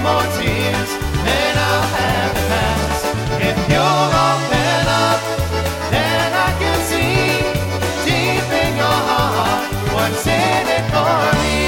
more tears, then I'll have to pass. If you'll open up, then I can see deep in your heart what's in it for me.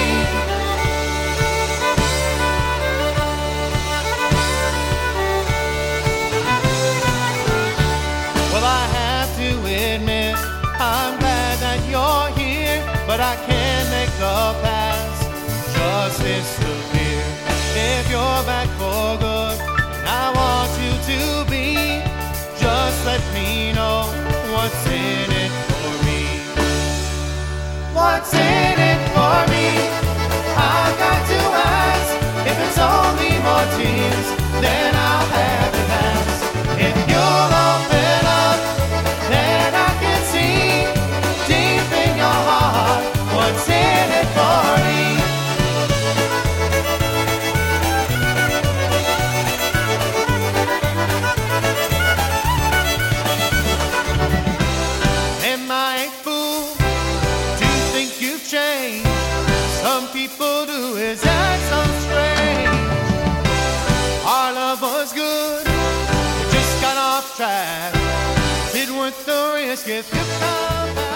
Well, I have to admit, I'm glad that you're here, but I can't make the past just disappear. If you're back for good, and I want you to be, just let me know what's in it for me. What's in it for me? I've got to ask. If it's only more tears, then I'll have to pass. If you'll open up, then I can see deep in your heart what's in it for me. Am I a fool to think you've changed? Some people do, is that so strange? Our love was good, it just got off track. Is it worth the risk if you come back?